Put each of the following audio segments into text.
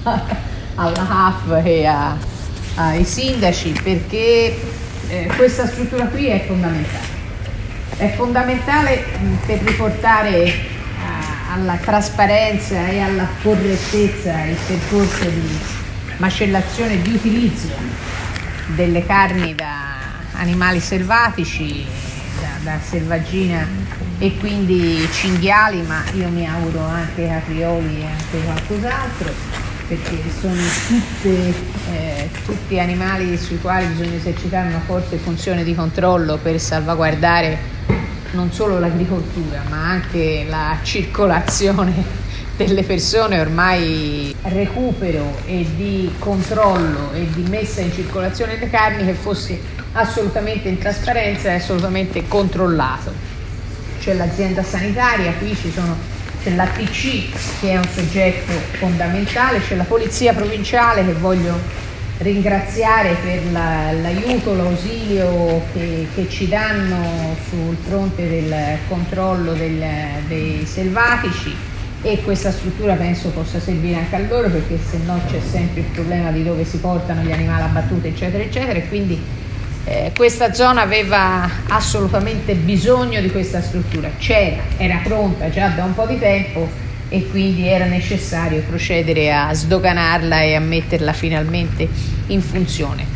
alla HAF e ai sindaci, perché questa struttura qui è fondamentale. È fondamentale per riportare alla trasparenza e alla correttezza il percorso di macellazione e di utilizzo delle carni da animali selvatici, da selvaggina e quindi cinghiali, ma io mi auguro anche caprioli e anche qualcos'altro, perché sono tutti animali sui quali bisogna esercitare una forte funzione di controllo per salvaguardare non solo l'agricoltura ma anche la circolazione delle persone, ormai recupero e di controllo e di messa in circolazione delle carni che fosse assolutamente in trasparenza e assolutamente controllato. C'è l'azienda sanitaria, qui c'è l'ATC che è un soggetto fondamentale, c'è la polizia provinciale che voglio ringraziare per l'aiuto, l'ausilio che ci danno sul fronte del controllo dei selvatici, e questa struttura penso possa servire anche a loro, perché se no c'è sempre il problema di dove si portano gli animali abbattuti eccetera eccetera, e quindi questa zona aveva assolutamente bisogno di questa struttura, era pronta già da un po' di tempo e quindi era necessario procedere a sdoganarla e a metterla finalmente in funzione.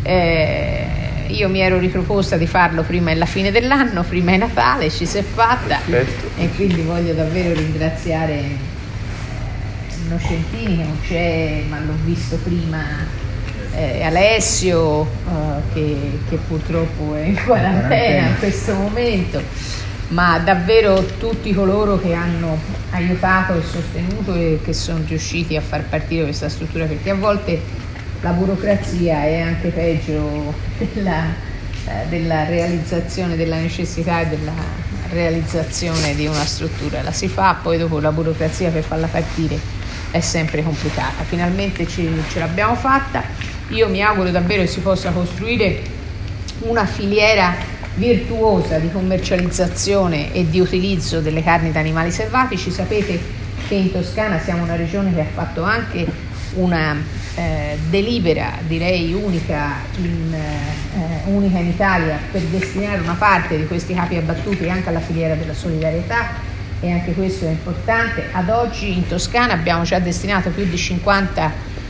Io mi ero riproposta di farlo prima della fine dell'anno, prima di Natale, ci si è fatta. Perfetto. E quindi voglio davvero ringraziare Innocentini, che non c'è ma l'ho visto prima, Alessio che purtroppo è in quarantena in questo momento, ma davvero tutti coloro che hanno aiutato e sostenuto e che sono riusciti a far partire questa struttura, perché a volte la burocrazia è anche peggio della realizzazione, della necessità e della realizzazione di una struttura. La si fa, poi dopo la burocrazia per farla partire è sempre complicata. Finalmente ce l'abbiamo fatta. Io mi auguro davvero che si possa costruire una filiera virtuosa di commercializzazione e di utilizzo delle carni da animali selvatici. Sapete che in Toscana siamo una regione che ha fatto anche una delibera, direi unica in Italia, per destinare una parte di questi capi abbattuti anche alla filiera della solidarietà, e anche questo è importante. Ad oggi in Toscana abbiamo già destinato più di 50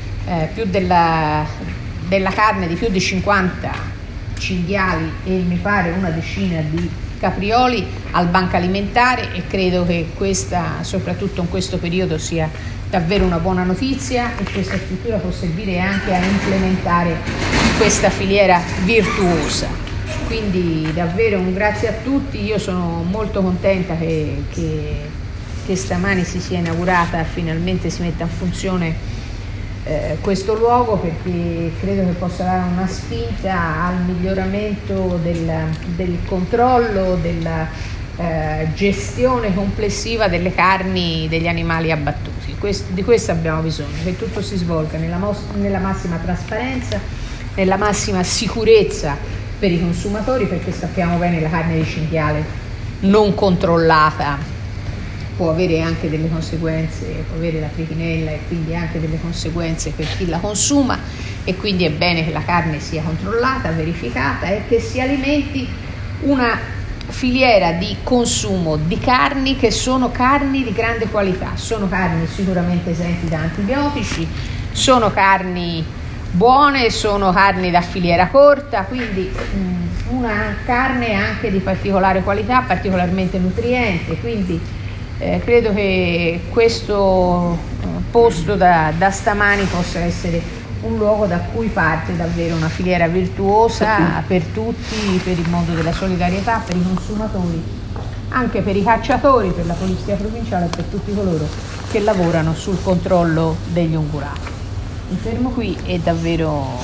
della carne di più di 50 cinghiali e mi pare una decina di caprioli al banco alimentare, e credo che questa, soprattutto in questo periodo, sia davvero una buona notizia, e questa struttura può servire anche a implementare questa filiera virtuosa. Quindi davvero un grazie a tutti. Io sono molto contenta che stamani si sia inaugurata e finalmente si metta in funzione questo luogo, perché credo che possa dare una spinta al miglioramento del controllo, della gestione complessiva delle carni degli animali abbattuti. Di questo abbiamo bisogno, che tutto si svolga nella massima trasparenza, nella massima sicurezza per i consumatori, perché sappiamo bene la carne di cinghiale non controllata può avere anche delle conseguenze, può avere la trichinella e quindi anche delle conseguenze per chi la consuma, e quindi è bene che la carne sia controllata, verificata, e che si alimenti una filiera di consumo di carni che sono carni di grande qualità, sono carni sicuramente esenti da antibiotici, sono carni buone, sono carni da filiera corta, quindi una carne anche di particolare qualità, particolarmente nutriente. Quindi credo che questo posto da stamani possa essere un luogo da cui parte davvero una filiera virtuosa per tutti, per il mondo della solidarietà, per i consumatori, anche per i cacciatori, per la polizia provinciale e per tutti coloro che lavorano sul controllo degli ungulati. Mi fermo qui e davvero